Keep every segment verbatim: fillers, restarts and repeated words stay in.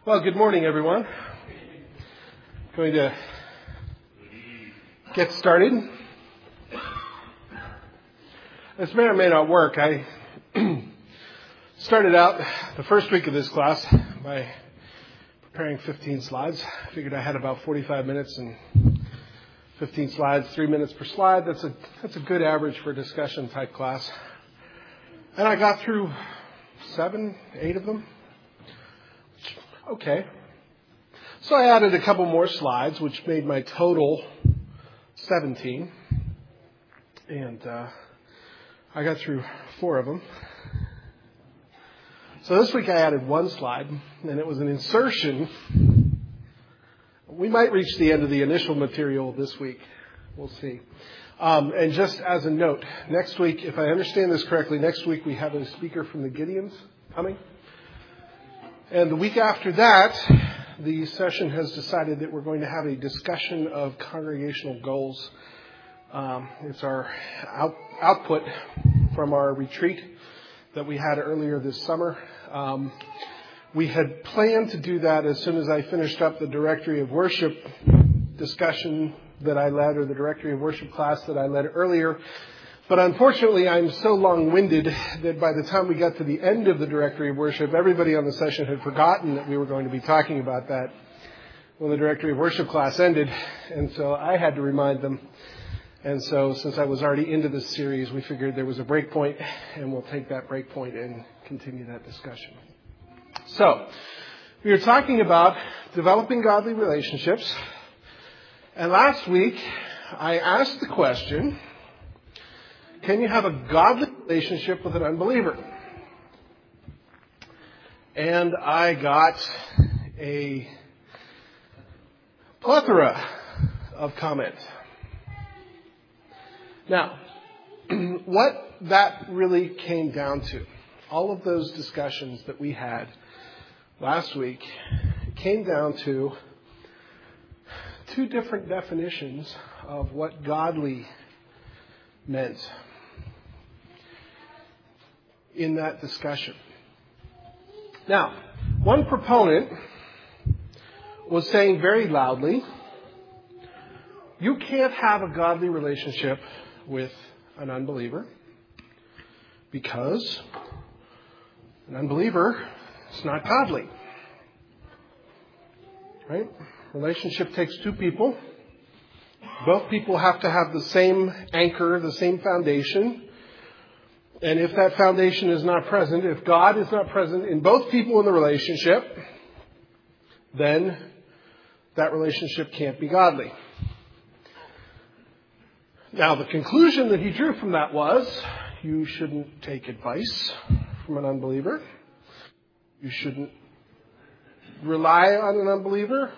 Well, good morning, everyone. Going to get started. This may or may not work. I started out the first week of this class by preparing fifteen slides. I figured I had about forty-five minutes and fifteen slides, three minutes per slide. That's a that's a good average for a discussion type class. And I got through seven, eight of them. Okay. So I added a couple more slides, which made my total seventeen. And uh, I got through four of them. So this week I added one slide, and it was an insertion. We might reach the end of the initial material this week. We'll see. Um, and just as a note, next week, if I understand this correctly, next week we have a speaker from the Gideons coming. And the week after that, the session has decided that we're going to have a discussion of congregational goals. Um, it's our out, output from our retreat that we had earlier this summer. Um, we had planned to do that as soon as I finished up the Directory of Worship discussion that I led, or the Directory of Worship class that I led earlier. But unfortunately, I'm so long-winded that by the time we got to the end of the Directory of Worship, everybody on the session had forgotten that we were going to be talking about that when the Directory of Worship class ended. And so I had to remind them. And so since I was already into this series, we figured there was a break point, and we'll take that break point and continue that discussion. So we were talking about developing godly relationships. And last week, I asked the question, can you have a godly relationship with an unbeliever? And I got a plethora of comments. Now, what that really came down to, all of those discussions that we had last week, came down to two different definitions of what godly meant in that discussion. Now, one proponent was saying very loudly, you can't have a godly relationship with an unbeliever because an unbeliever is not godly. Right? Relationship takes two people. Both people have to have the same anchor, the same foundation. And if that foundation is not present, if God is not present in both people in the relationship, then that relationship can't be godly. Now, the conclusion that he drew from that was, you shouldn't take advice from an unbeliever. You shouldn't rely on an unbeliever.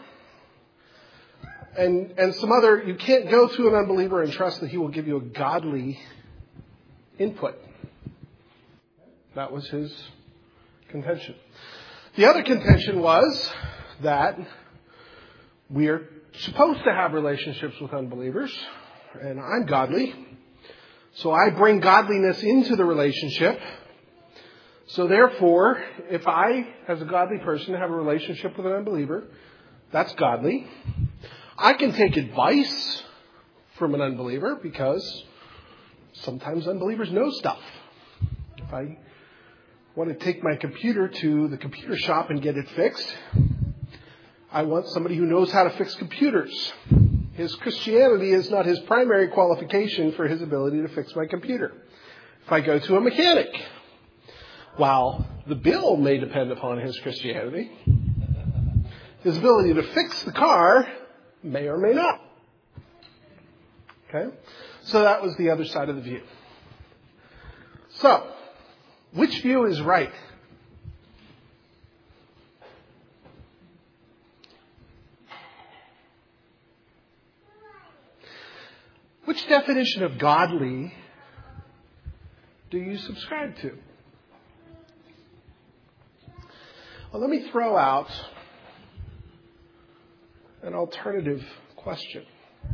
And, and some other, you can't go to an unbeliever and trust that he will give you a godly input. That was his contention. The other contention was that we are supposed to have relationships with unbelievers, and I'm godly, so I bring godliness into the relationship. So therefore, if I, as a godly person, have a relationship with an unbeliever, that's godly. I can take advice from an unbeliever because sometimes unbelievers know stuff. If I want to take my computer to the computer shop and get it fixed, I want somebody who knows how to fix computers. His Christianity is not his primary qualification for his ability to fix my computer. If I go to a mechanic, while the bill may depend upon his Christianity, his ability to fix the car may or may not. Okay? So that was the other side of the view. So, which view is right? Which definition of godly do you subscribe to? Well, let me throw out an alternative question.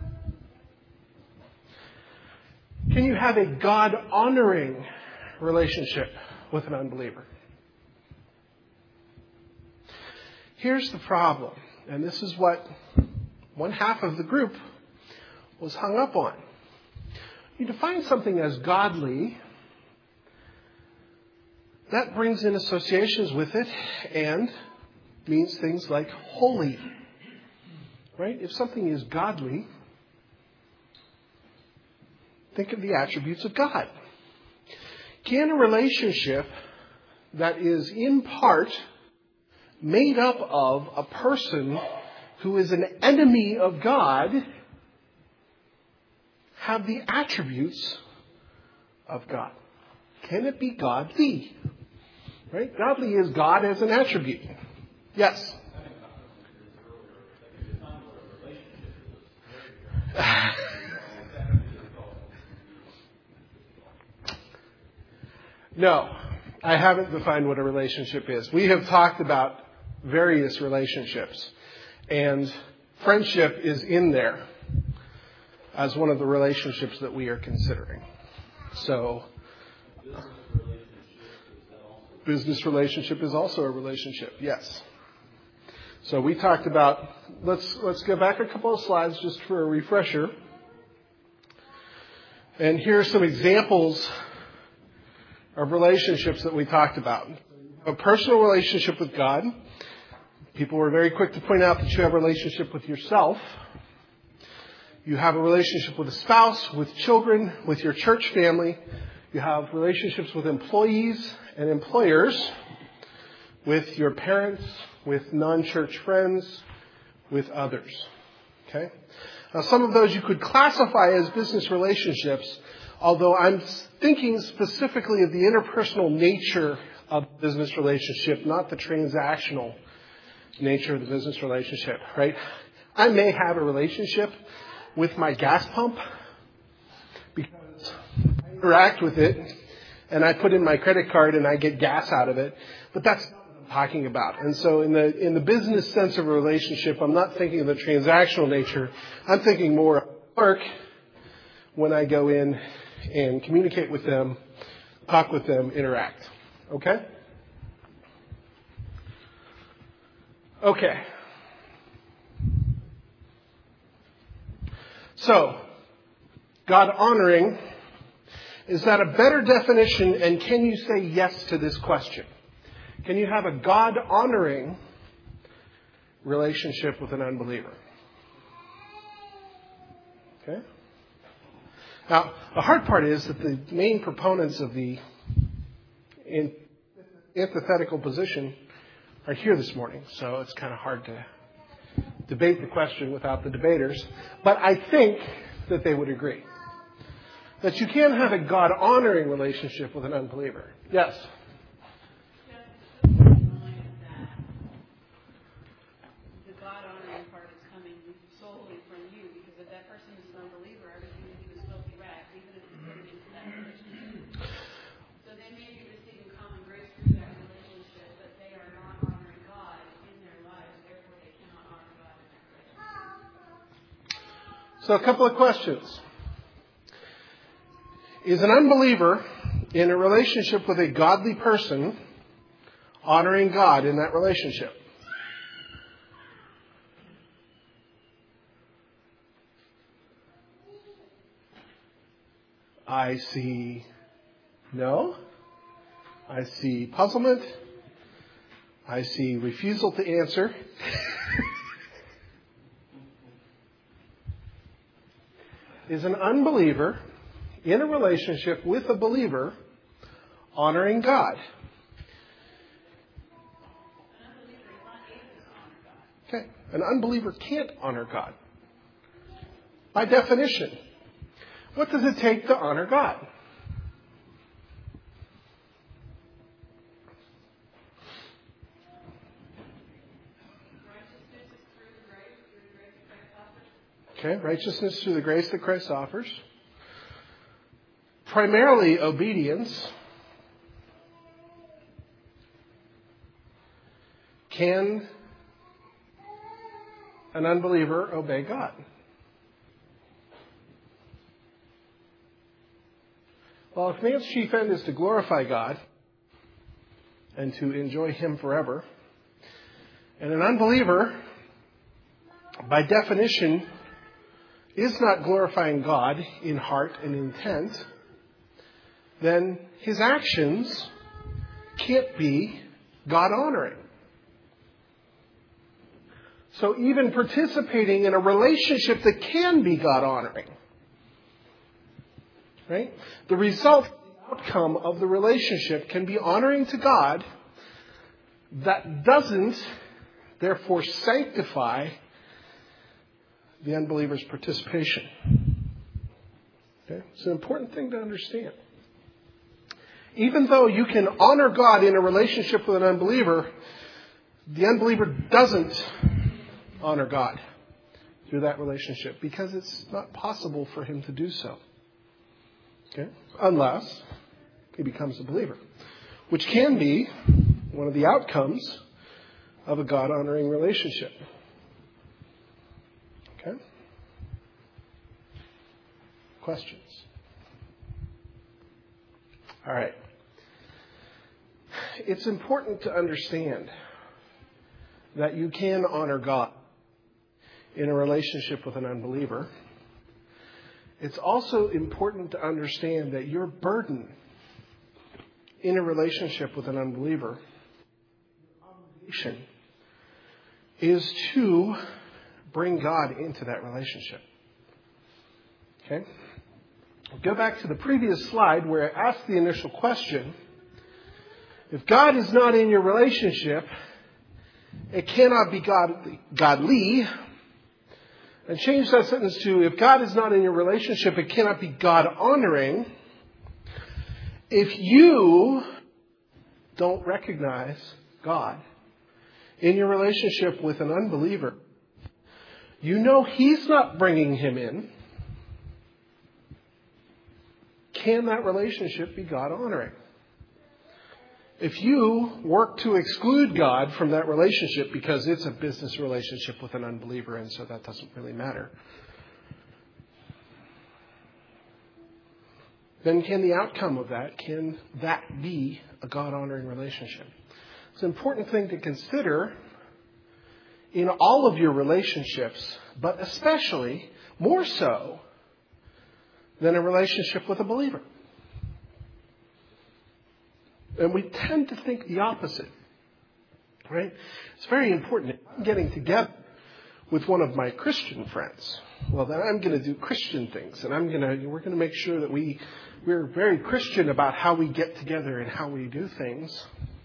Can you have a God-honoring relationship with an unbeliever? Here's the problem, and this is what one half of the group was hung up on. You define something as godly, that brings in associations with it and means things like holy. Right? If something is godly, think of the attributes of God. Can a relationship that is in part made up of a person who is an enemy of God have the attributes of God? Can it be godly? Right? Godly is God as an attribute. Yes. No, I haven't defined what a relationship is. We have talked about various relationships, and friendship is in there as one of the relationships that we are considering. So, business relationship is also a relationship, yes. So we talked about, let's let's go back a couple of slides just for a refresher. And here are some examples of relationships that we talked about. A personal relationship with God. People were very quick to point out that you have a relationship with yourself. You have a relationship with a spouse, with children, with your church family. You have relationships with employees and employers, with your parents, with non-church friends, with others. Okay? Now, some of those you could classify as business relationships, although I'm thinking specifically of the interpersonal nature of the business relationship, not the transactional nature of the business relationship, right? I may have a relationship with my gas pump because I interact with it and I put in my credit card and I get gas out of it, but that's not what I'm talking about. And so in the in the business sense of a relationship, I'm not thinking of the transactional nature. I'm thinking more of work when I go in and communicate with them, talk with them, interact. Okay? Okay. So, God honoring, is that a better definition, and can you say yes to this question? Can you have a God honoring relationship with an unbeliever? Okay? Now, the hard part is that the main proponents of the antithetical position are here this morning, so it's kind of hard to debate the question without the debaters. But I think that they would agree that you can have a God-honoring relationship with an unbeliever. Yes? So a couple of questions. Is an unbeliever in a relationship with a godly person honoring God in that relationship? I see no. I see puzzlement. I see refusal to answer. Is an unbeliever in a relationship with a believer honoring God? Okay. An unbeliever can't honor God. By definition, what does it take to honor God? Okay, righteousness through the grace that Christ offers. Primarily obedience. Can an unbeliever obey God? Well, if man's chief end is to glorify God and to enjoy Him forever, And an unbeliever, by definition, is not glorifying God in heart and intent, then his actions can't be God-honoring. So even participating in a relationship that can be God-honoring, right? The result, the outcome of the relationship can be honoring to God. That doesn't, therefore, sanctify the unbeliever's participation. Okay? It's an important thing to understand. Even though you can honor God in a relationship with an unbeliever, the unbeliever doesn't honor God through that relationship because it's not possible for him to do so. Okay? Unless he becomes a believer, which can be one of the outcomes of a God-honoring relationship. Okay? Questions? All right. It's important to understand that you can honor God in a relationship with an unbeliever. It's also important to understand that your burden in a relationship with an unbeliever, obligation, is to bring God into that relationship. Okay? Go back to the previous slide where I asked the initial question. If God is not in your relationship, it cannot be godly, godly. And change that sentence to, if God is not in your relationship, it cannot be God-honoring. If you don't recognize God in your relationship with an unbeliever, you know he's not bringing him in. Can that relationship be God-honoring? If you work to exclude God from that relationship because it's a business relationship with an unbeliever and so that doesn't really matter, then can the outcome of that, can that be a God-honoring relationship? It's an important thing to consider in all of your relationships, but especially more so than a relationship with a believer. And we tend to think the opposite, right? It's very important. If I'm getting together with one of my Christian friends, well, then I'm going to do Christian things, and I'm going to we're going to make sure that we we're very Christian about how we get together and how we do things.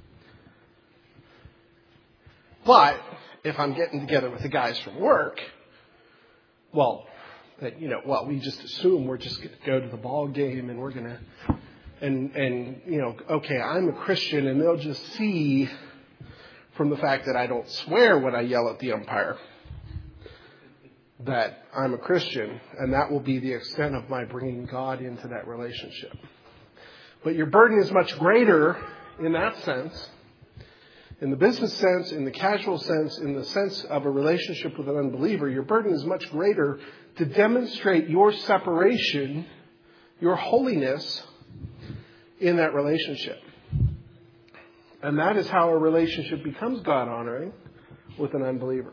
But if I'm getting together with the guys from work, well, that you know, well, we just assume we're just going to go to the ball game and we're going to. And, and, you know, okay, I'm a Christian, and they'll just see from the fact that I don't swear when I yell at the umpire that I'm a Christian, and that will be the extent of my bringing God into that relationship. But your burden is much greater in that sense, in the business sense, in the casual sense, in the sense of a relationship with an unbeliever. Your burden is much greater to demonstrate your separation, your holiness, in that relationship. And that is how a relationship becomes God-honoring with an unbeliever.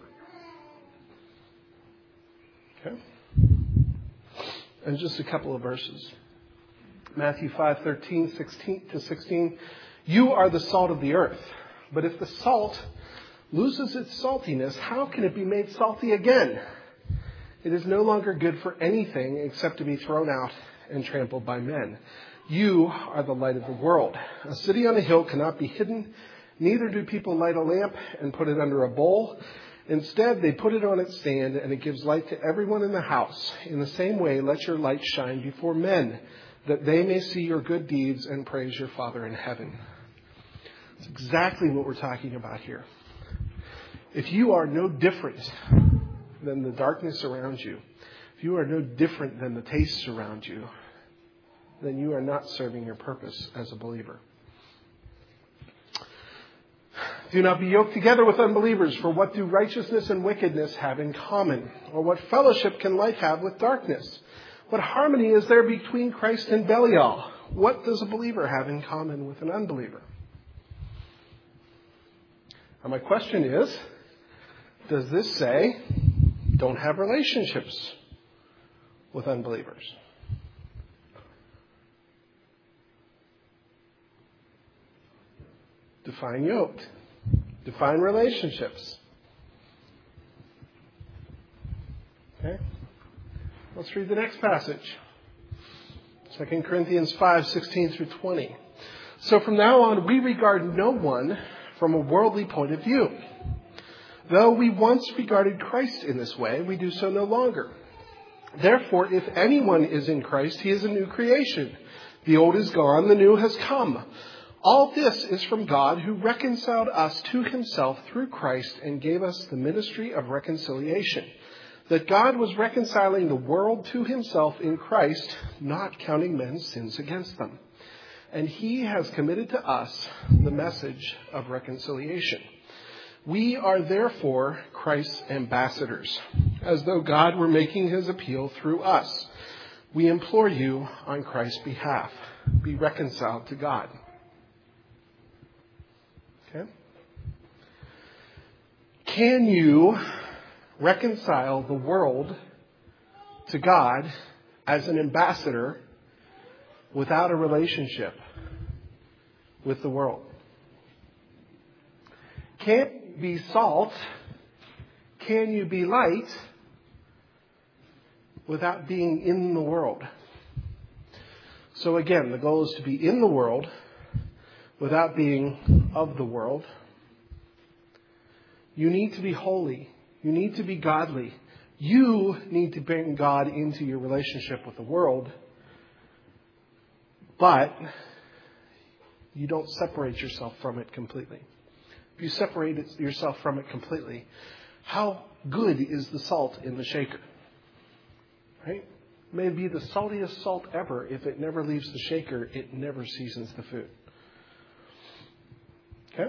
Okay? And just a couple of verses. Matthew five, thirteen, sixteen to sixteen. You are the salt of the earth. But if the salt loses its saltiness, how can it be made salty again? It is no longer good for anything except to be thrown out and trampled by men. You are the light of the world. A city on a hill cannot be hidden. Neither do people light a lamp and put it under a bowl. Instead, they put it on its stand, and it gives light to everyone in the house. In the same way, let your light shine before men, that they may see your good deeds and praise your Father in heaven. That's exactly what we're talking about here. If you are no different than the darkness around you, if you are no different than the tastes around you, then you are not serving your purpose as a believer. Do not be yoked together with unbelievers, for what do righteousness and wickedness have in common? Or what fellowship can light have with darkness? What harmony is there between Christ and Belial? What does a believer have in common with an unbeliever? And my question is, does this say? Don't have relationships with unbelievers. Define yoked. Define relationships. Okay? Let's read the next passage. Second Corinthians five, sixteen through twenty. So from now on, we regard no one from a worldly point of view. Though we once regarded Christ in this way, we do so no longer. Therefore, if anyone is in Christ, he is a new creation. The old is gone, the new has come. All this is from God, who reconciled us to himself through Christ and gave us the ministry of reconciliation. That God was reconciling the world to himself in Christ, not counting men's sins against them. And he has committed to us the message of reconciliation. We are therefore Christ's ambassadors, as though God were making his appeal through us. We implore you on Christ's behalf, be reconciled to God. Okay? Can you reconcile the world to God as an ambassador without a relationship with the world? Can you be salt? Can you be light without being in the world? So again, the goal is to be in the world without being of the world. You need to be holy. You need to be godly. You need to bring God into your relationship with the world. But you don't separate yourself from it completely. If you separate it, yourself from it completely, how good is the salt in the shaker? Right? It may be the saltiest salt ever. If it never leaves the shaker, it never seasons the food. Okay?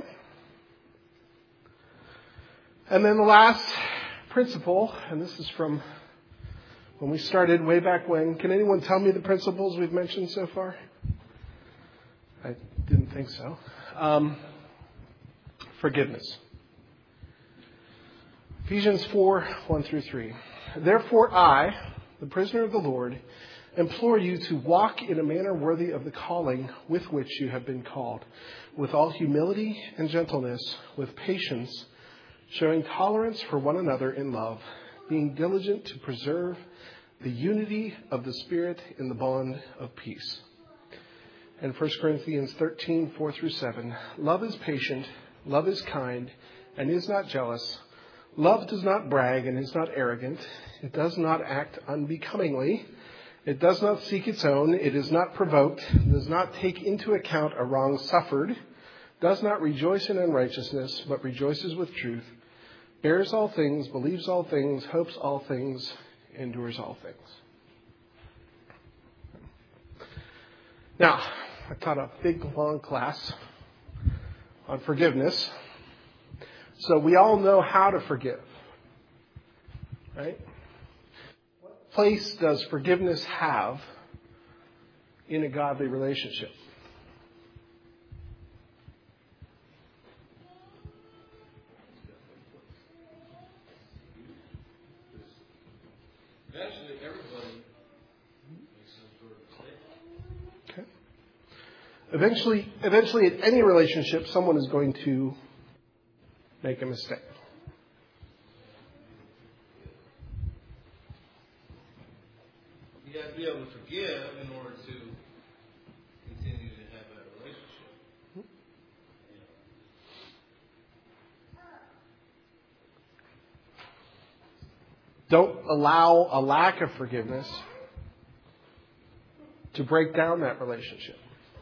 And then the last principle, and this is from when we started way back when. Can anyone tell me the principles we've mentioned so far? I didn't think so. Um, forgiveness. Ephesians four, one through three. Therefore I, the prisoner of the Lord, implore you to walk in a manner worthy of the calling with which you have been called, with all humility and gentleness, with patience, showing tolerance for one another in love, being diligent to preserve the unity of the Spirit in the bond of peace. And First Corinthians thirteen, four through seven. Love is patient, love is kind, and is not jealous. Love does not brag and is not arrogant. It does not act unbecomingly. It does not seek its own. It is not provoked. Does not take into account a wrong suffered. Does not rejoice in unrighteousness, but rejoices with truth. Bears all things, believes all things, hopes all things, endures all things. Now, I taught a big, long class on forgiveness. So we all know how to forgive, right? What place does forgiveness have in a godly relationship? Eventually, everybody makes some sort of mistake. Okay. Eventually, eventually, in any relationship, someone is going to make a mistake. You have to be able to forgive in order to continue to have that relationship. Don't allow a lack of forgiveness to break down that relationship.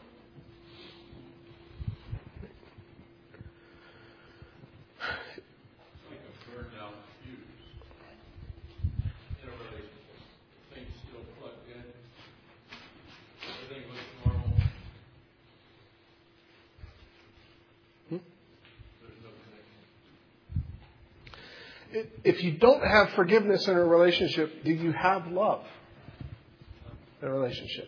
If you don't have forgiveness in a relationship, do you have love in a relationship?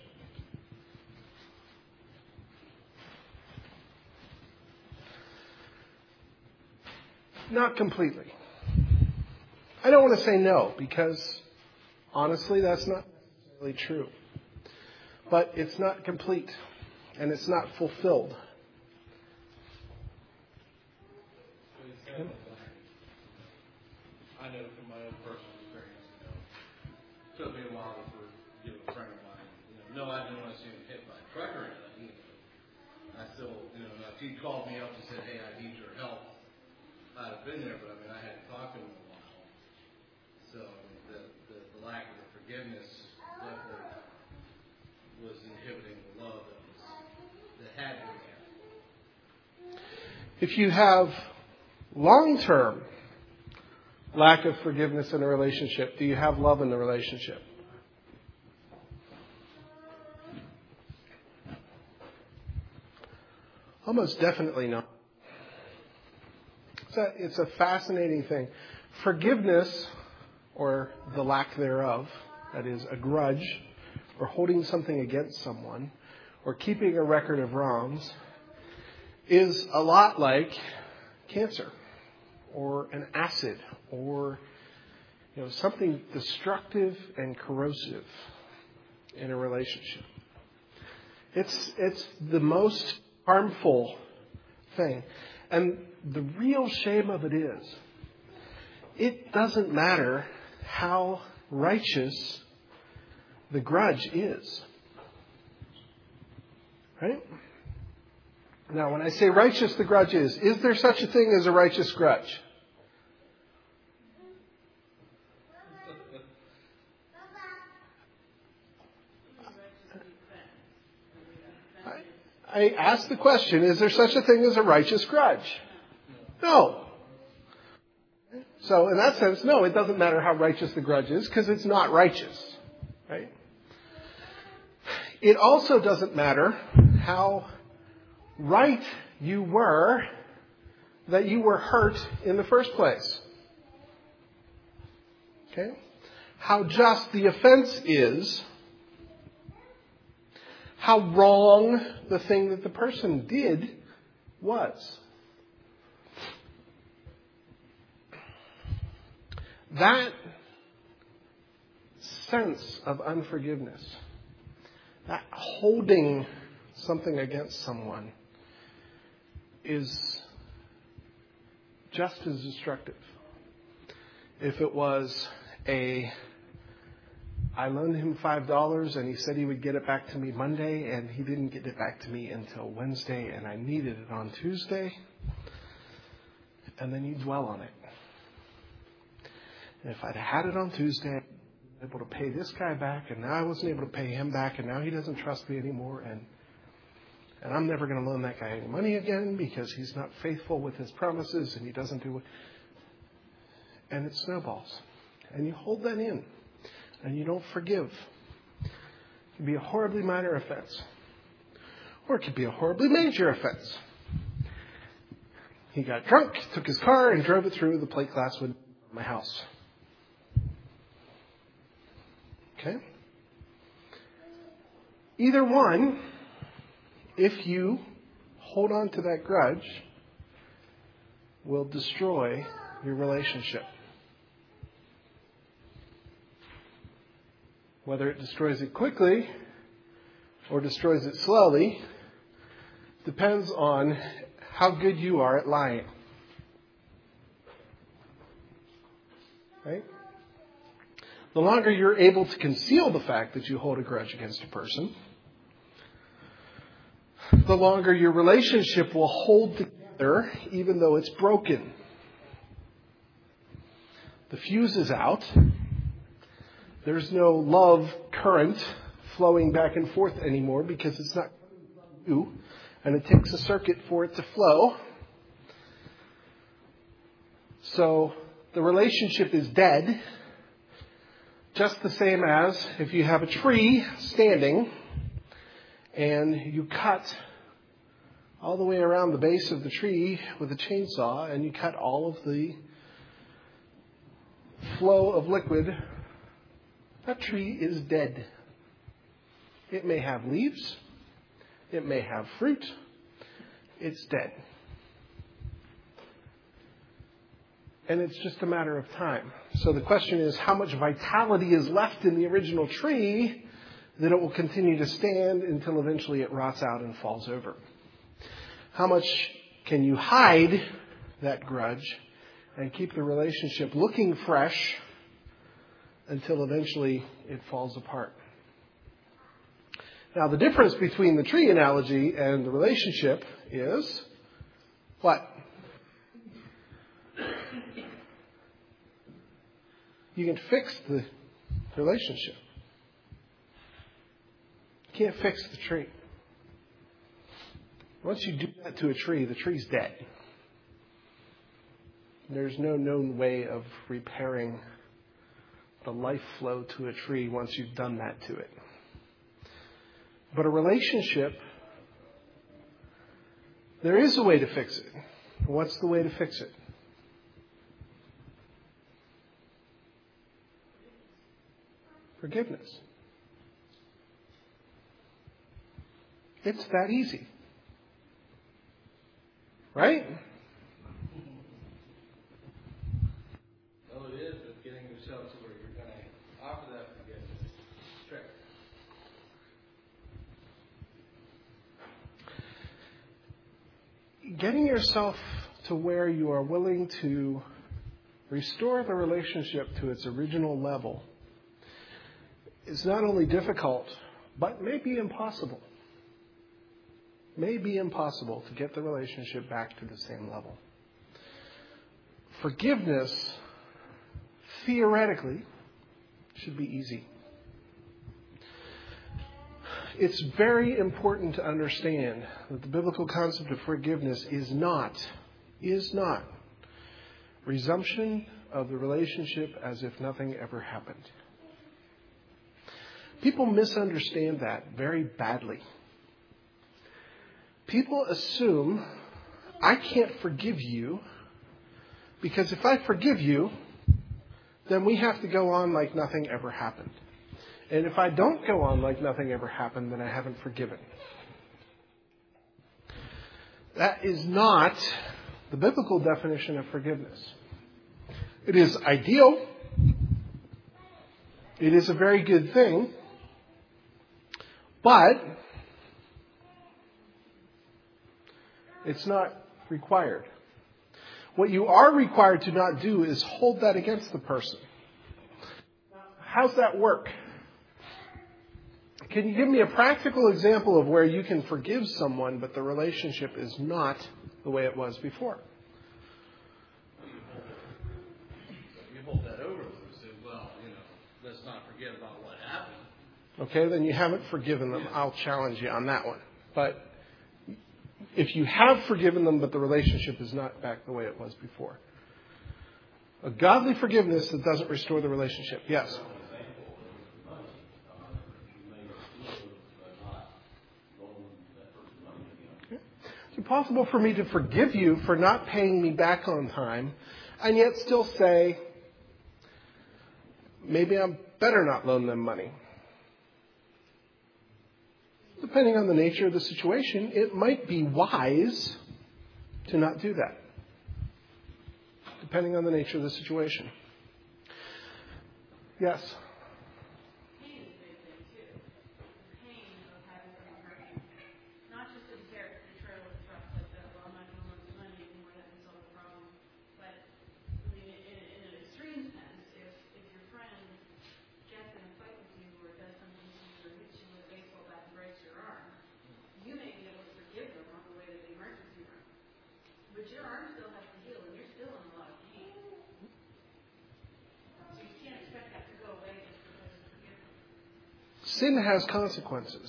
Not completely. I don't want to say no, because honestly, that's not necessarily true. But it's not complete, and it's not fulfilled. Okay. I know from my own personal experience, you know, it took me a while to forgive a friend of mine. You know, no, I didn't want to see him hit by a truck or anything. You know, I still, you know, if he called me up and said, "Hey, I need your help," I'd have been there. But I mean, I hadn't talked to him in a while, so I mean, the, the the lack of the forgiveness definitely was inhibiting the love that was that had been there. If you have long-term lack of forgiveness in a relationship, do you have love in the relationship? Almost definitely not. It's a, it's a fascinating thing. Forgiveness, or the lack thereof, that is, a grudge, or holding something against someone, or keeping a record of wrongs, is a lot like cancer, or an acid, or you know something destructive and corrosive in a relationship. It's it's the most harmful thing. And the real shame of it is, it doesn't matter how righteous the grudge is. Right? Now, when I say righteous the grudge is, is there such a thing as a righteous grudge? I ask the question, is there such a thing as a righteous grudge? No. So in that sense, no, it doesn't matter how righteous the grudge is, because it's not righteous. Right? It also doesn't matter how right you were that you were hurt in the first place. Okay? How just the offense is, how wrong the thing that the person did was. That sense of unforgiveness, that holding something against someone, is just as destructive. If it was a, I loaned him five dollars and he said he would get it back to me Monday, and he didn't get it back to me until Wednesday, and I needed it on Tuesday, and then you dwell on it. And if I'd had it on Tuesday, I was able to pay this guy back, and now I wasn't able to pay him back, and now he doesn't trust me anymore, and and I'm never going to loan that guy any money again because he's not faithful with his promises, and he doesn't do it. And it snowballs. And you hold that in. And you don't forgive. It can be a horribly minor offense. Or it could be a horribly major offense. He got drunk, took his car, and drove it through the plate glass window of my house. Okay? Either one, if you hold on to that grudge, will destroy your relationship. Whether it destroys it quickly or destroys it slowly depends on how good you are at lying. Right? The longer you're able to conceal the fact that you hold a grudge against a person, the longer your relationship will hold together even though it's broken. The fuse is out. There's no love current flowing back and forth anymore because it's not you, and it takes a circuit for it to flow. So the relationship is dead, just the same as if you have a tree standing and you cut all the way around the base of the tree with a chainsaw, and you cut all of the flow of liquid. That tree is dead. It may have leaves. It may have fruit. It's dead. And it's just a matter of time. So the question is, how much vitality is left in the original tree that it will continue to stand until eventually it rots out and falls over? How much can you hide that grudge and keep the relationship looking fresh until eventually it falls apart? Now, the difference between the tree analogy and the relationship is what? You can fix the relationship. You can't fix the tree. Once you do that to a tree, the tree's dead. There's no known way of repairing the life flow to a tree once you've done that to it. But a relationship, there is a way to fix it. What's the way to fix it? Forgiveness. It's that easy. Right? Well, it is, but getting yourself to where you're going to offer that forgiveness is trick. Getting yourself to where you are willing to restore the relationship to its original level is not only difficult, but may be impossible. May be impossible to get the relationship back to the same level. Forgiveness, theoretically, should be easy. It's very important to understand that the biblical concept of forgiveness is not, is not resumption of the relationship as if nothing ever happened. People misunderstand that very badly. People assume, I can't forgive you because if I forgive you, then we have to go on like nothing ever happened. And if I don't go on like nothing ever happened, then I haven't forgiven. That is not the biblical definition of forgiveness. It is ideal. It is a very good thing. But it's not required. What you are required to not do is hold that against the person. How's that work? Can you give me a practical example of where you can forgive someone, but the relationship is not the way it was before? You hold that over them and say, well, you know, let's not forget about what happened. Okay, then you haven't forgiven them. I'll challenge you on that one. But if you have forgiven them, but the relationship is not back the way it was before. A godly forgiveness that doesn't restore the relationship. Yes? Okay. It's impossible for me to forgive you for not paying me back on time and yet still say, maybe I better not loan them money. Depending on the nature of the situation, it might be wise to not do that. Depending on the nature of the situation. Yes? Pain is a big thing, too. The pain of having someone hurt you. Not just the betrayal of trust, like that, well, I'm not going to lend you money anymore, that can solve the problem. But, I mean, in, in an extreme sense, if, if your friend gets in a fight with you or does something to you or hits you with a baseball bat and breaks your arm, you may be able to forgive them on the way to the emergency room. But your arm still has to heal and you're still in a lot of pain. So you can't expect that to go away just because of forgiveness. Sin has consequences.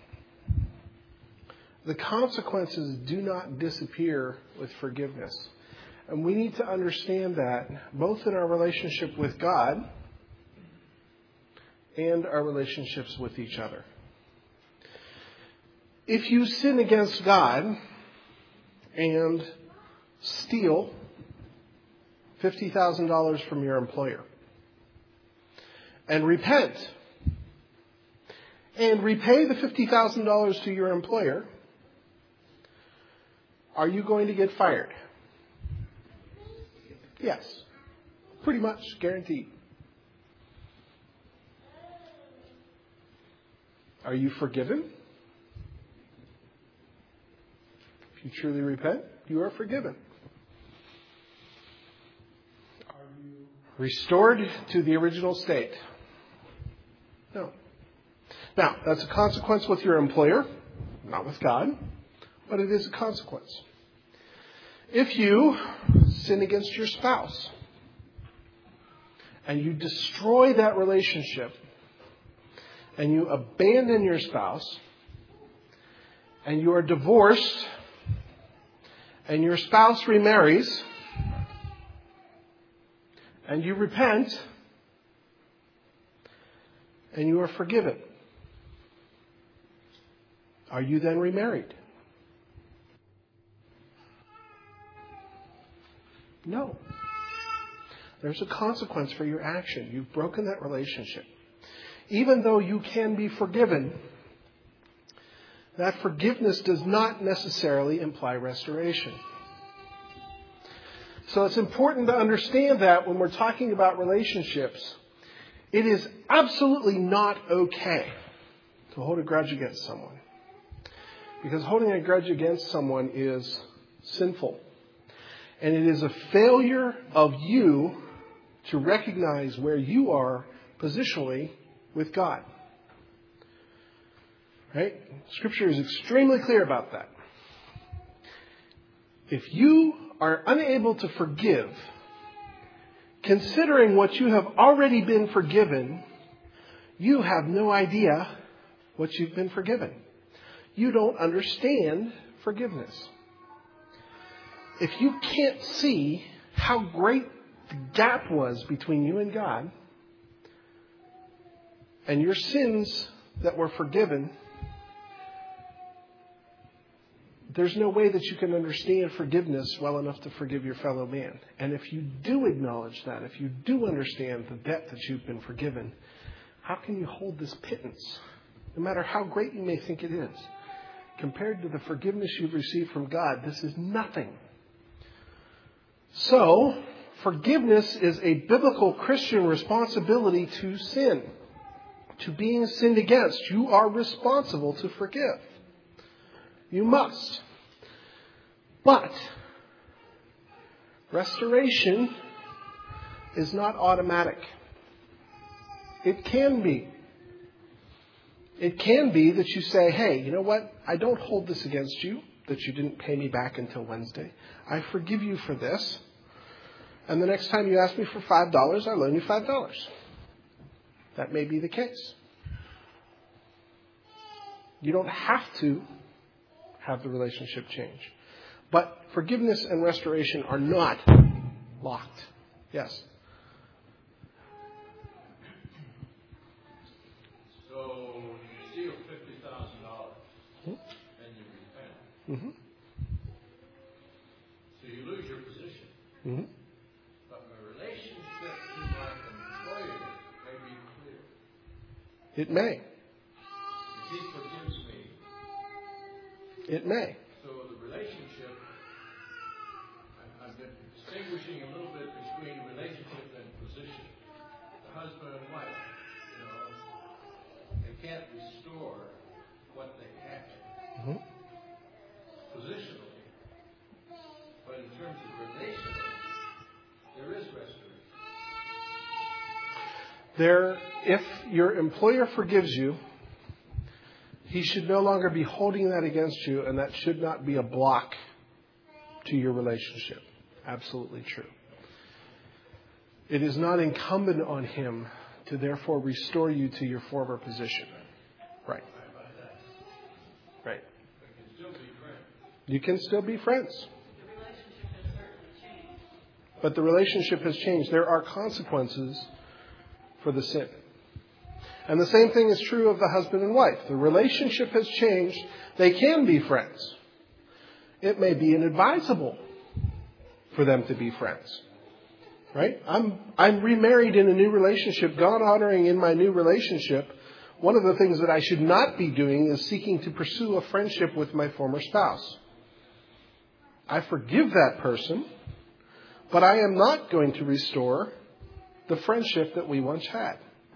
The consequences do not disappear with forgiveness. And we need to understand that both in our relationship with God and our relationships with each other. If you sin against God and steal fifty thousand dollars from your employer and repent and repay the fifty thousand dollars to your employer, are you going to get fired? Yes. Pretty much guaranteed. Are you forgiven? If you truly repent, you are forgiven. Are you restored to the original state? No. Now, that's a consequence with your employer, not with God, but it is a consequence. If you sin against your spouse and you destroy that relationship and you abandon your spouse and you are divorced and your spouse remarries and you repent and you are forgiven, are you then remarried? No. There's a consequence for your action. You've broken that relationship. Even though you can be forgiven, that forgiveness does not necessarily imply restoration. So it's important to understand that when we're talking about relationships, it is absolutely not okay to hold a grudge against someone. Because holding a grudge against someone is sinful. And it is a failure of you to recognize where you are positionally with God. Right? Scripture is extremely clear about that. If you are unable to forgive, considering what you have already been forgiven, you have no idea what you've been forgiven. You don't understand forgiveness. If you can't see how great the gap was between you and God and your sins that were forgiven, there's no way that you can understand forgiveness well enough to forgive your fellow man. And if you do acknowledge that, if you do understand the debt that you've been forgiven, how can you hold this pittance, no matter how great you may think it is? Compared to the forgiveness you've received from God, this is nothing. So, forgiveness is a biblical Christian responsibility to sin, to being sinned against. You are responsible to forgive. You must. But restoration is not automatic. It can be. It can be that you say, hey, you know what? I don't hold this against you, that you didn't pay me back until Wednesday. I forgive you for this. And the next time you ask me for five dollars, I loan you five dollars. That may be the case. You don't have to have the relationship change. But forgiveness and restoration are not locked. Yes? So you steal fifty thousand dollars hmm? and you repent. Mm-hmm. So you lose your position. Mm-hmm. But my relationship to my employer may be clear. It may. If he forgives me, It may. so the relationship, I've been distinguishing a little bit between relationship and position. The husband and wife, you know, they can't restore what they had Mm-hmm. positionally. But in terms of relational, there is restoration. There, if your employer forgives you, he should no longer be holding that against you, and that should not be a block to your relationship. Absolutely true. It is not incumbent on him to therefore restore you to your former position. Right. Right. You can still be friends. The relationship has certainly changed. But the relationship has changed. There are consequences for the sin. And the same thing is true of the husband and wife. The relationship has changed. They can be friends. It may be inadvisable for them to be friends. Right? I'm I'm remarried in a new relationship, God honoring in my new relationship. One of the things that I should not be doing is seeking to pursue a friendship with my former spouse. I forgive that person, But I am not going to restore the friendship that we once had.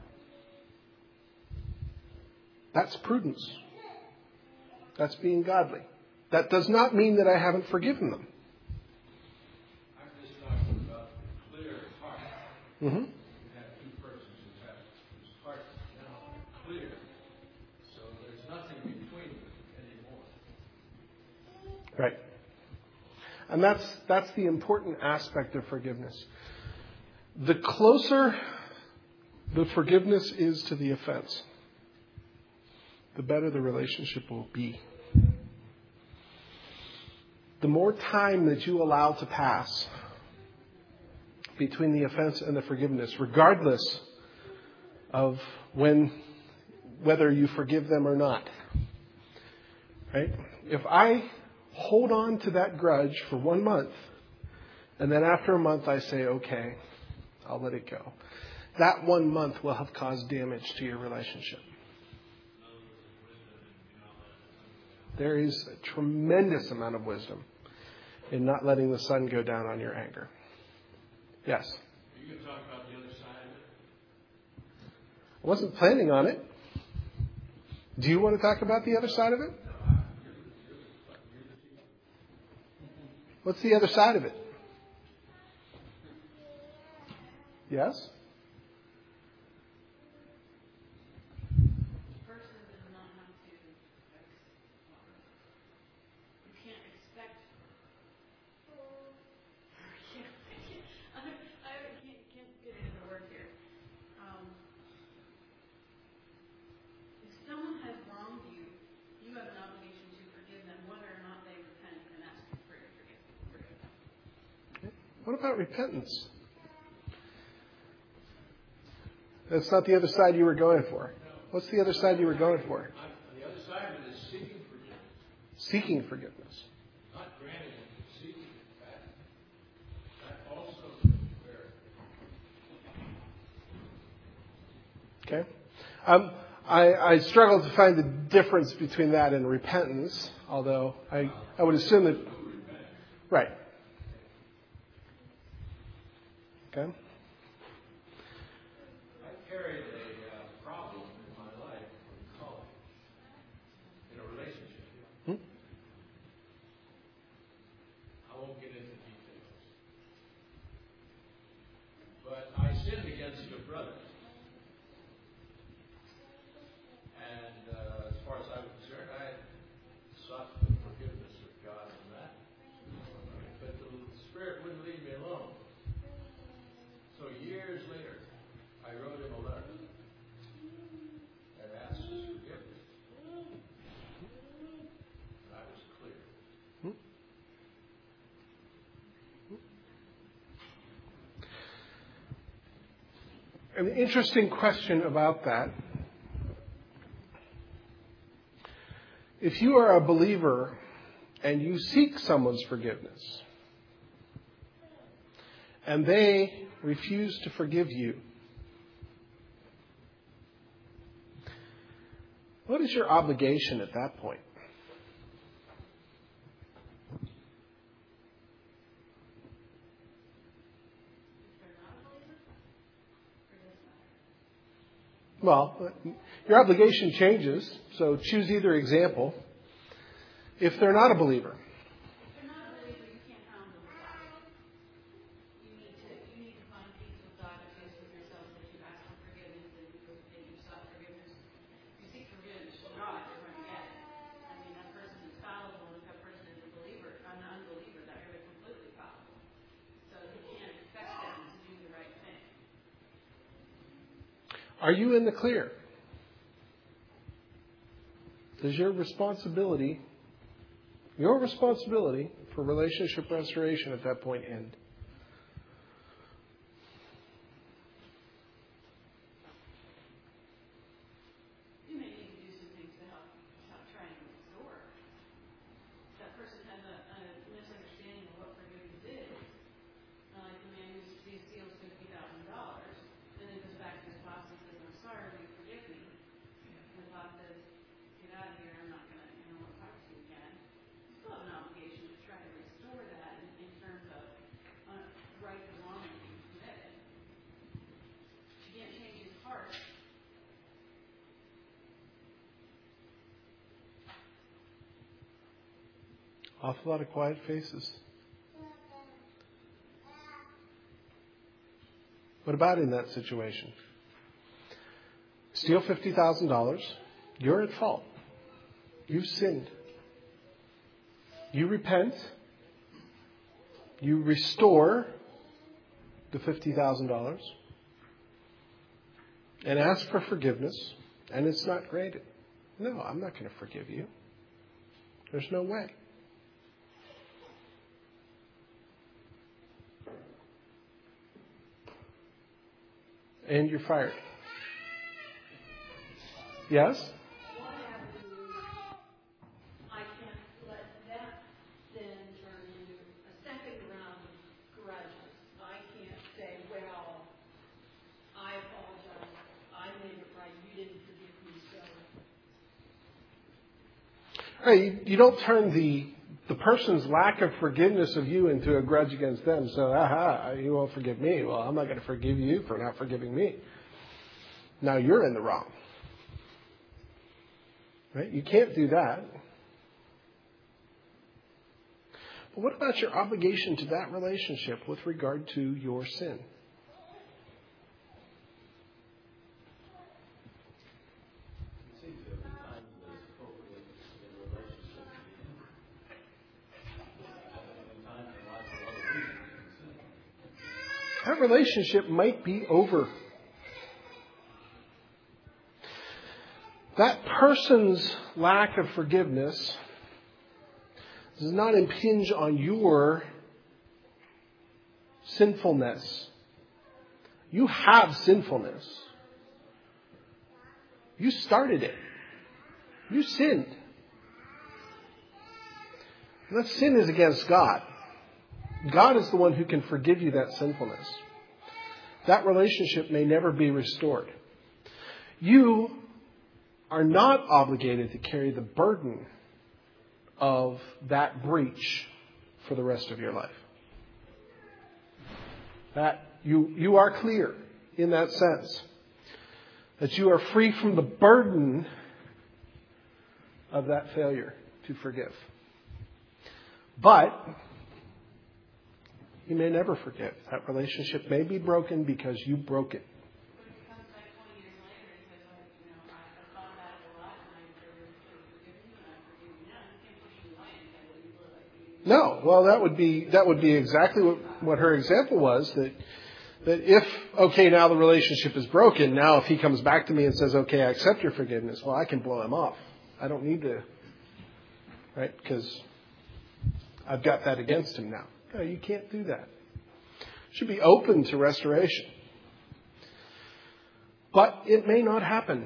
That's prudence. That's being godly. That does not mean that I haven't forgiven them. I'm just talking about the clear heart. Mm-hmm. You have two persons who have whose hearts now are clear. So there's nothing between them anymore. Right. And that's that's the important aspect of forgiveness. The closer the forgiveness is to the offense, the better the relationship will be. The more time that you allow to pass between the offense and the forgiveness, regardless of when, whether you forgive them or not. Right? If I hold on to that grudge for one month, and then after a month I say, okay, I'll let it go, that one month will have caused damage to your relationship. There is a tremendous amount of wisdom in not letting the sun go down on your anger. Yes? Are you going to talk about the other side of it? I wasn't planning on it. Do you want to talk about the other side of it? What's the other side of it? Yes? What about repentance? That's not the other side you were going for. What's the other side you were going for? The other side of it is seeking forgiveness. Seeking forgiveness. Not granting it, but seeking it back. That also is very. Okay. Um, I, I struggle to find the difference between that and repentance, although I, I would assume that... Right. Okay. I carried a uh, problem in my life in college, in a relationship. Hmm? I won't get into details. But I sinned against a brother. And uh, as far as I was concerned, I sought the forgiveness of God in that. But the Spirit wouldn't leave me alone. So years later, I wrote him a letter and asked his forgiveness. And I was clear. An interesting question about that. If you are a believer and you seek someone's forgiveness, and they refuse to forgive you, what is your obligation at that point? Well, your obligation changes, so choose either example. If they're not a believer, are you in the clear? Does your responsibility, your responsibility for relationship restoration at that point end? You may need to do some things to help, help try and restore. That person has a, a misunderstanding of what forgiveness is. Uh, like the man who steals fifty thousand dollars and then goes back to his boss and says, "I'm sorry, will you forgive me?" And the boss says, "Get out of here, I'm not going to, I don't want to talk to you again." You still have an obligation to try to restore that in, in terms of Awful lot of quiet faces. What about in that situation? Steal fifty thousand dollars. You're at fault. You've sinned. You repent. You restore the fifty thousand dollars and ask for forgiveness, and it's not granted. No, I'm not going to forgive you. There's no way. And you're fired. Yes? One avenue is I can't let that then turn into a second round of grudges. I can't say, well, I apologize. I made it right. You didn't forgive me, so. Right, you, you don't turn the the person's lack of forgiveness of you into a grudge against them. So, aha, you won't forgive me. Well, I'm not going to forgive you for not forgiving me. Now you're in the wrong. Right? You can't do that. But what about your obligation to that relationship with regard to your sin? That relationship might be over. That person's lack of forgiveness does not impinge on your sinfulness. You have sinfulness. You started it. You sinned. And that sin is against God. God is the one who can forgive you that sinfulness. That relationship may never be restored. You are not obligated to carry the burden of that breach for the rest of your life. That you, you are clear in that sense. That you are free from the burden of that failure to forgive. But you may never forgive. That relationship may be broken because you broke it. But if it comes back twenty years later and says, like, you know, I, I thought about it a lot and I never forgive you and I forgive you now, you can't push it away and say, well, you look like you. No, well, that would be that would be exactly what, what her example was. That that if okay, now the relationship is broken. Now, if he comes back to me and says, "Okay, I accept your forgiveness," well, I can blow him off. I don't need to, right? Because I've got that against him now. No, you can't do that. You should be open to restoration, but it may not happen.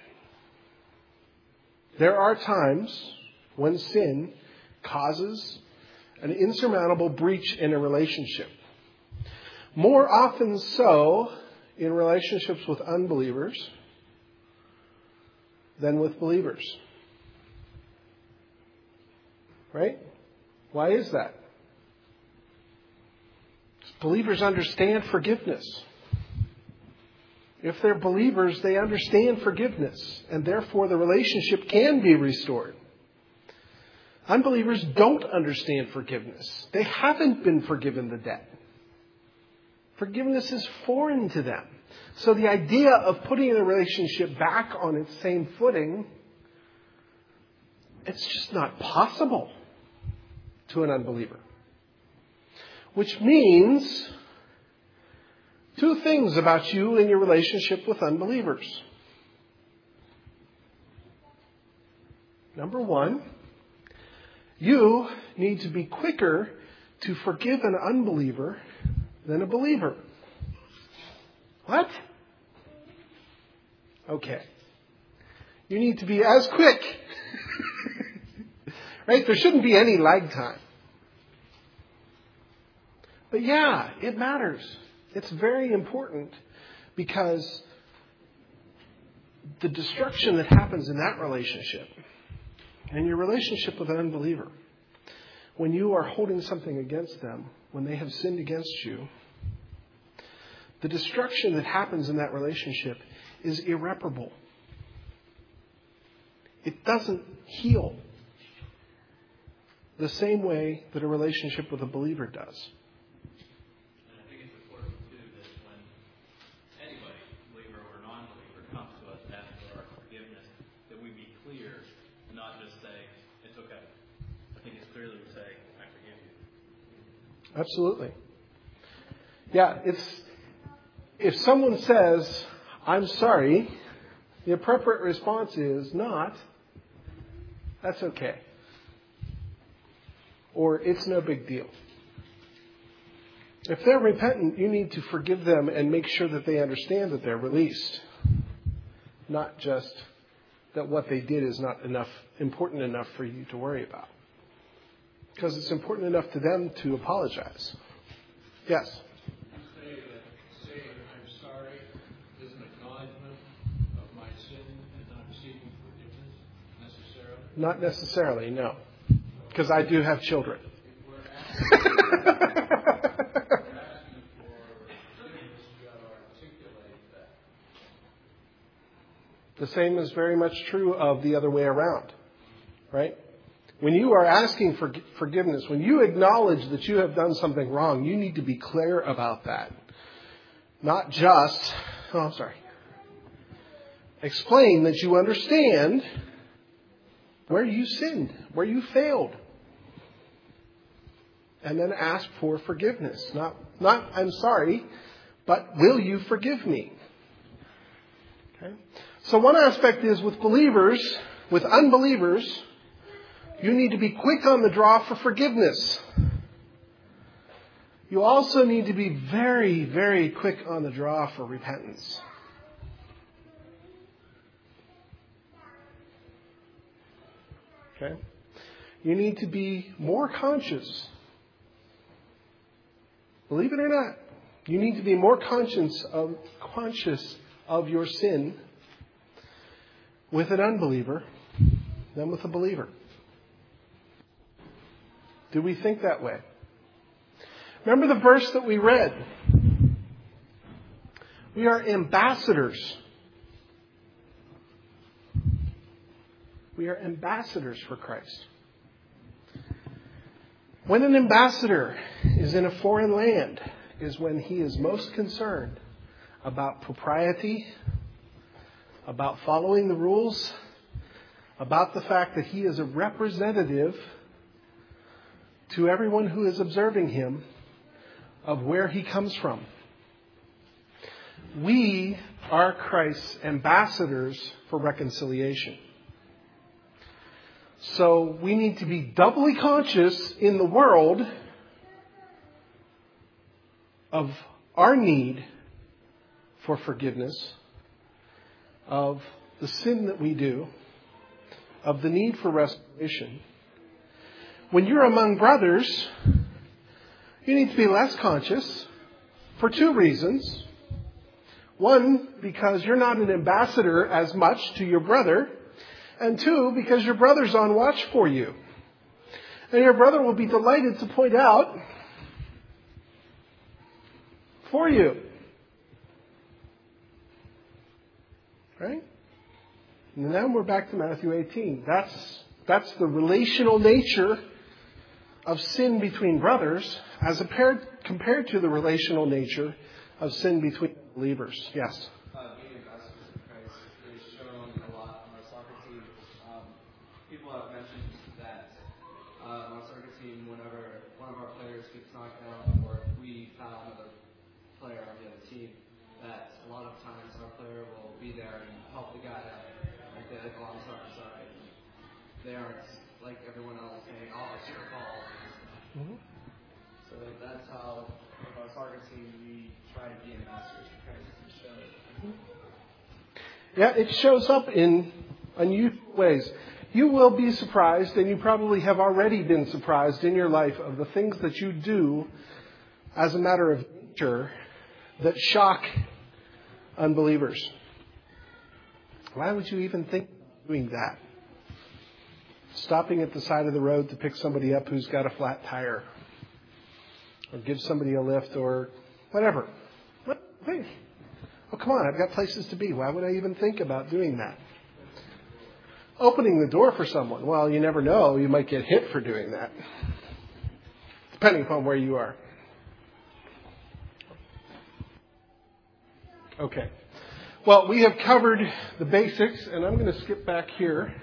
There are times when sin causes an insurmountable breach in a relationship. More often so in relationships with unbelievers than with believers. Right? Why is that? Believers understand forgiveness. If they're believers, they understand forgiveness, and therefore the relationship can be restored. Unbelievers don't understand forgiveness. They haven't been forgiven the debt. Forgiveness is foreign to them. So the idea of putting the relationship back on its same footing, it's just not possible to an unbeliever. Which means two things about you and your relationship with unbelievers. Number one, you need to be quicker to forgive an unbeliever than a believer. What? Okay. You need to be as quick. Right? There shouldn't be any lag time. But yeah, it matters. It's very important because the destruction that happens in that relationship and your relationship with an unbeliever, when you are holding something against them, when they have sinned against you, the destruction that happens in that relationship is irreparable. It doesn't heal. the same way that a relationship with a believer does. And I think it's important, too, that when anybody, believer or non-believer, comes to us and asks for our forgiveness, that we be clear, not just say, it's okay. I think it's clearly to say, I forgive you. Absolutely. Yeah, it's if someone says, I'm sorry, the appropriate response is not, that's okay. Or it's no big deal. If they're repentant, you need to forgive them and make sure that they understand that they're released. Not just that what they did is not enough, important enough for you to worry about. Because it's important enough to them to apologize. Yes? You say that saying I'm sorry is an acknowledgement of my sin and not seeking forgiveness necessarily? Not necessarily, no. Because I do have children. If we're asking, we're asking for forgiveness, we got to articulate that. The same is very much true of the other way around. Right? When you are asking for forgiveness, when you acknowledge that you have done something wrong, you need to be clear about that. Not just, oh, I'm sorry. Explain that you understand where you sinned, where you failed. And then ask for forgiveness. Not, not I'm sorry, but will you forgive me? Okay? So one aspect is with believers, with unbelievers, you need to be quick on the draw for forgiveness. You also need to be very, very quick on the draw for repentance. Okay? You need to be more conscious. Believe it or not, you need to be more conscious of, conscious of your sin with an unbeliever than with a believer. Do we think that way? Remember the verse that we read? We are ambassadors. We are ambassadors for Christ. When an ambassador is in a foreign land is when he is most concerned about propriety, about following the rules, about the fact that he is a representative to everyone who is observing him of where he comes from. We are Christ's ambassadors for reconciliation. So we need to be doubly conscious in the world of our need for forgiveness, of the sin that we do, of the need for restoration. When you're among brothers, you need to be less conscious for two reasons. One, because you're not an ambassador as much to your brother. And two, because your brother's on watch for you. And your brother will be delighted to point out for you. Right? And now we're back to Matthew eighteen. That's, that's the relational nature of sin between brothers as compared, compared to the relational nature of sin between believers. Yes? Uh, being ambassadors of Christ is shown a lot on our soccer team. Um, people have mentioned that uh, on our soccer team, whenever one of our players gets knocked down or we foul another player on the other team, that a lot of times our player will be there and help the guy out. Like, they like, oh, I'm sorry, I'm sorry. They aren't like everyone else saying, oh, it's your fault. Mm-hmm. So that's how, with our soccer team, we try to be ambassadors for Christ and show it. Yeah, it shows up in unusual ways. You will be surprised, and you probably have already been surprised in your life of the things that you do as a matter of nature that shock unbelievers. Why would you even think of doing that? Stopping at the side of the road to pick somebody up who's got a flat tire. Or give somebody a lift or whatever. What? Hey. Oh, come on, I've got places to be. Why would I even think about doing that? opening the door for someone. Well, you never know. You might get hit for doing that, depending upon where you are. Okay. Well, we have covered the basics, and I'm going to skip back here.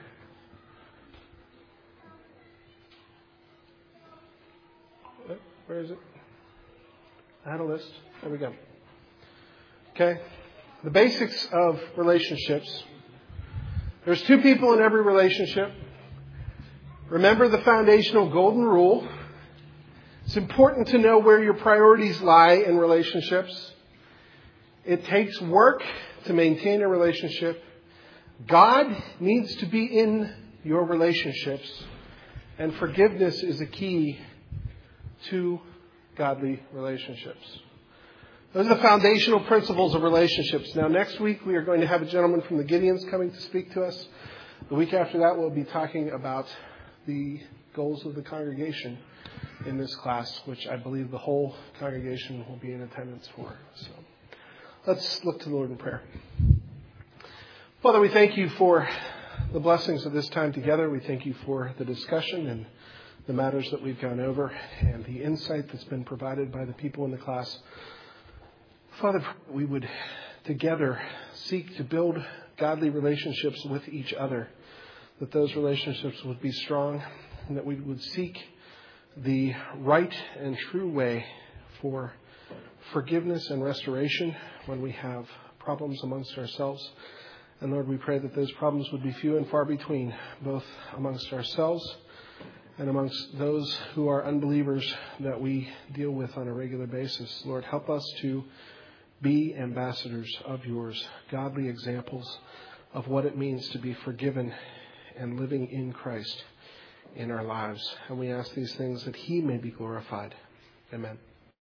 Where is it? I had a list. There we go. Okay. The basics of relationships. There's two people in every relationship. Remember the foundational golden rule. It's important to know where your priorities lie in relationships. It takes work to maintain a relationship. God needs to be in your relationships. And forgiveness is a key to godly relationships. Those are the foundational principles of relationships. Now, next week we are going to have a gentleman from the Gideons coming to speak to us. The week after that we'll be talking about the goals of the congregation in this class, which I believe the whole congregation will be in attendance for. So let's look to the Lord in prayer. Father, we thank you for the blessings of this time together. We thank you for the discussion and the matters that we've gone over and the insight that's been provided by the people in the class. Father, we would together seek to build godly relationships with each other, that those relationships would be strong, and that we would seek the right and true way for forgiveness and restoration when we have problems amongst ourselves. And Lord, we pray that those problems would be few and far between, both amongst ourselves and amongst those who are unbelievers that we deal with on a regular basis. Lord, help us to be ambassadors of yours, godly examples of what it means to be forgiven and living in Christ in our lives. And we ask these things that he may be glorified. Amen.